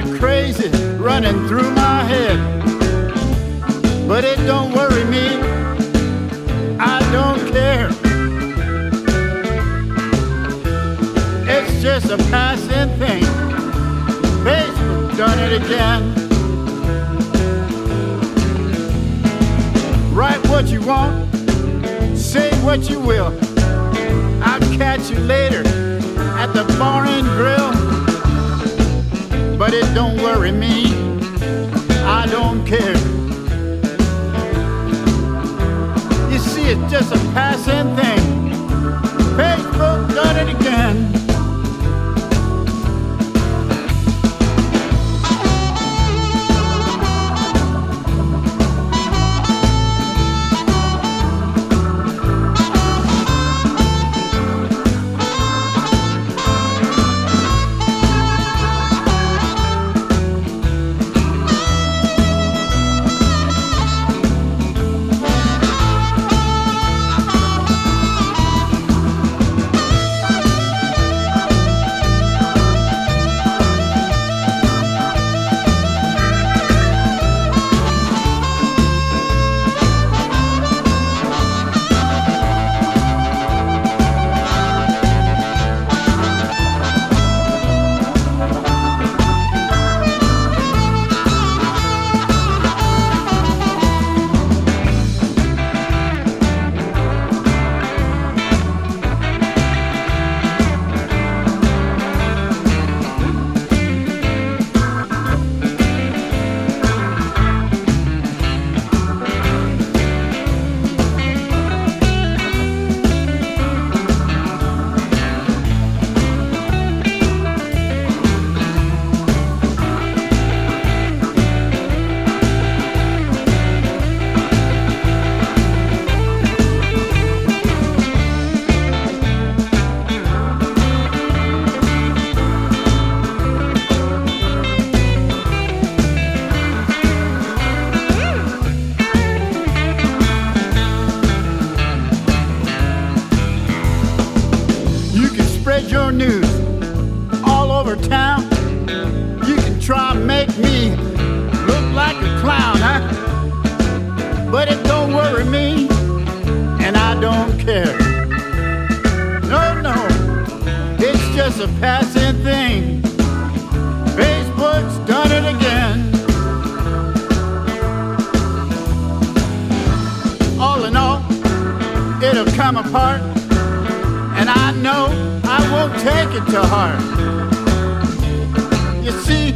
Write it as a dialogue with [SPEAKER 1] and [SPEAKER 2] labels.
[SPEAKER 1] crazy running through my head. But it don't worry me, I don't care. It's just a passing thing. Facebook done it again. Write what you want, say what you will. I'll catch you later at the bar and grill. But it don't worry me, I don't care. You see, it's just a passing thing. Facebook done it again. Your news all over town. You can try and make me look like a clown, huh? But it don't worry me, and I don't care. No, no, it's just a passing thing. Facebook's done it again. All in all, it'll come apart, and I know I won't take it to heart. You see,